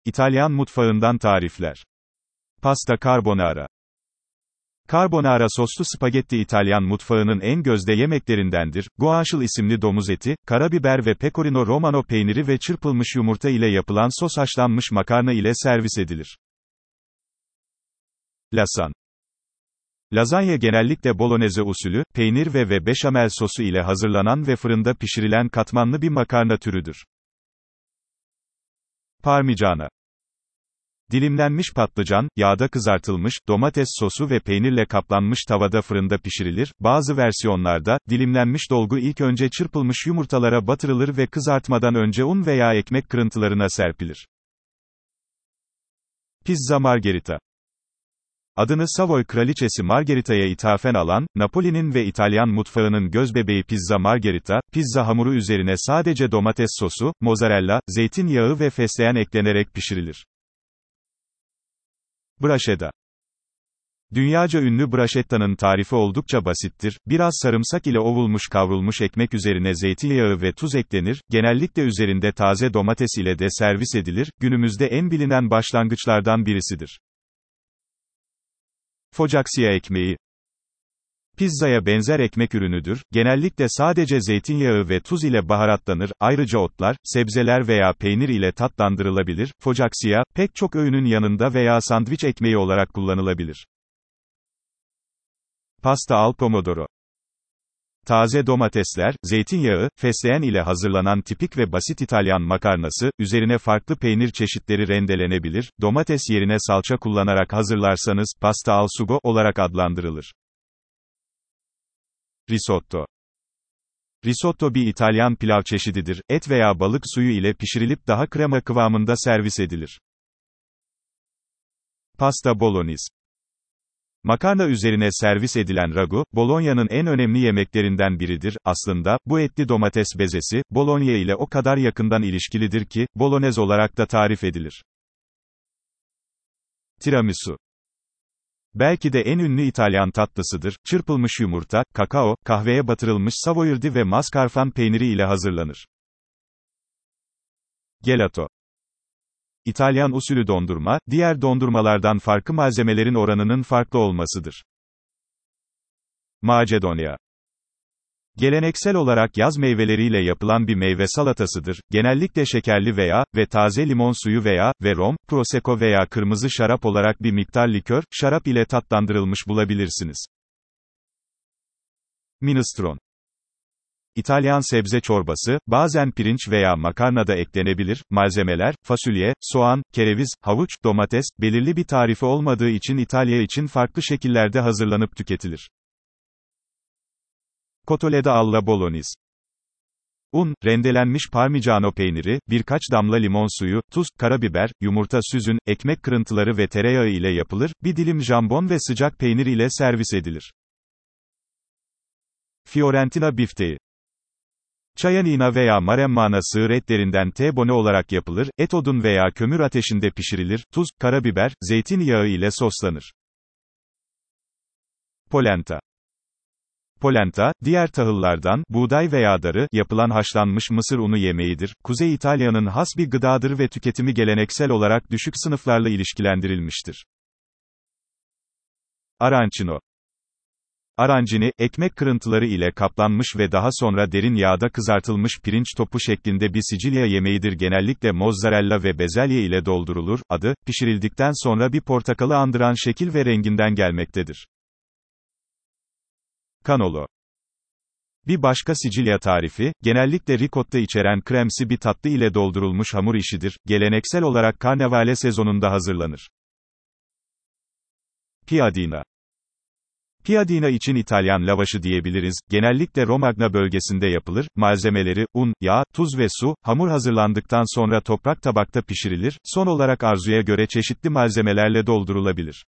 İtalyan mutfağından tarifler. Pasta carbonara. Carbonara soslu spagetti İtalyan mutfağının en gözde yemeklerindendir. Guanciale isimli domuz eti, karabiber ve pecorino romano peyniri ve çırpılmış yumurta ile yapılan sos haşlanmış makarna ile servis edilir. Lasagne. Lazanya genellikle bolognese usulü, peynir ve beşamel sosu ile hazırlanan ve fırında pişirilen katmanlı bir makarna türüdür. Parmigiana. Dilimlenmiş patlıcan, yağda kızartılmış, domates sosu ve peynirle kaplanmış tavada fırında pişirilir. Bazı versiyonlarda, dilimlenmiş dolgu ilk önce çırpılmış yumurtalara batırılır ve kızartmadan önce un veya ekmek kırıntılarına serpilir. Pizza Margherita. Adını Savoy Kraliçesi Margherita'ya ithafen alan, Napoli'nin ve İtalyan mutfağının gözbebeği pizza margherita, pizza hamuru üzerine sadece domates sosu, mozzarella, zeytinyağı ve fesleğen eklenerek pişirilir. Bruschetta. Dünyaca ünlü bruschetta'nın tarifi oldukça basittir. Biraz sarımsak ile ovulmuş kavrulmuş ekmek üzerine zeytinyağı ve tuz eklenir, genellikle üzerinde taze domates ile de servis edilir, günümüzde en bilinen başlangıçlardan birisidir. Focaccia ekmeği. Pizzaya benzer ekmek ürünüdür, genellikle sadece zeytinyağı ve tuz ile baharatlanır, ayrıca otlar, sebzeler veya peynir ile tatlandırılabilir. Focaccia, pek çok öğünün yanında veya sandviç ekmeği olarak kullanılabilir. Pasta al pomodoro. Taze domatesler, zeytinyağı, fesleğen ile hazırlanan tipik ve basit İtalyan makarnası, üzerine farklı peynir çeşitleri rendelenebilir, domates yerine salça kullanarak hazırlarsanız, pasta al sugo olarak adlandırılır. Risotto. Risotto bir İtalyan pilav çeşididir, et veya balık suyu ile pişirilip daha krema kıvamında servis edilir. Pasta bolognese. Makarna üzerine servis edilen ragu, Bolonya'nın en önemli yemeklerinden biridir. Aslında, bu etli domates bezesi, Bologna ile o kadar yakından ilişkilidir ki, bolognese olarak da tarif edilir. Tiramisu. Belki de en ünlü İtalyan tatlısıdır. Çırpılmış yumurta, kakao, kahveye batırılmış savoiardi ve mascarpone peyniri ile hazırlanır. Gelato. İtalyan usulü dondurma, diğer dondurmalardan farklı malzemelerin oranının farklı olmasıdır. Macedonya. Geleneksel olarak yaz meyveleriyle yapılan bir meyve salatasıdır, genellikle şekerli ve taze limon suyu ve rom, prosecco veya kırmızı şarap olarak bir miktar likör, şarap ile tatlandırılmış bulabilirsiniz. Minestrone. İtalyan sebze çorbası, bazen pirinç veya makarna da eklenebilir. Malzemeler, fasulye, soğan, kereviz, havuç, domates, belirli bir tarifi olmadığı için İtalya için farklı şekillerde hazırlanıp tüketilir. Cotolette alla bolognese. Un, rendelenmiş parmigiano peyniri, birkaç damla limon suyu, tuz, karabiber, yumurta süzün, ekmek kırıntıları ve tereyağı ile yapılır, bir dilim jambon ve sıcak peynir ile servis edilir. Fiorentina bifteği. Çayanina veya maremmana sığır etlerinden T-bone olarak yapılır, et odun veya kömür ateşinde pişirilir, tuz, karabiber, zeytinyağı ile soslanır. Polenta. Polenta, diğer tahıllardan, buğday veya darı, yapılan haşlanmış mısır unu yemeğidir. Kuzey İtalya'nın has bir gıdadır ve tüketimi geleneksel olarak düşük sınıflarla ilişkilendirilmiştir. Arancino. Arancini, ekmek kırıntıları ile kaplanmış ve daha sonra derin yağda kızartılmış pirinç topu şeklinde bir Sicilya yemeğidir, genellikle mozzarella ve bezelye ile doldurulur, adı, pişirildikten sonra bir portakalı andıran şekil ve renginden gelmektedir. Cannolo. Bir başka Sicilya tarifi, genellikle ricotta içeren kremsi bir tatlı ile doldurulmuş hamur işidir, geleneksel olarak karnevale sezonunda hazırlanır. Piadina. Piadina için İtalyan lavaşı diyebiliriz, genellikle Romagna bölgesinde yapılır, malzemeleri, un, yağ, tuz ve su, hamur hazırlandıktan sonra toprak tabakta pişirilir, son olarak arzuya göre çeşitli malzemelerle doldurulabilir.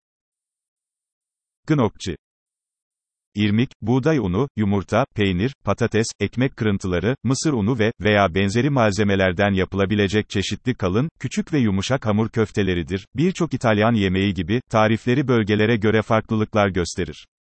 Gnocchi. İrmik, buğday unu, yumurta, peynir, patates, ekmek kırıntıları, mısır unu veya benzeri malzemelerden yapılabilecek çeşitli kalın, küçük ve yumuşak hamur köfteleridir. Birçok İtalyan yemeği gibi, tarifleri bölgelere göre farklılıklar gösterir.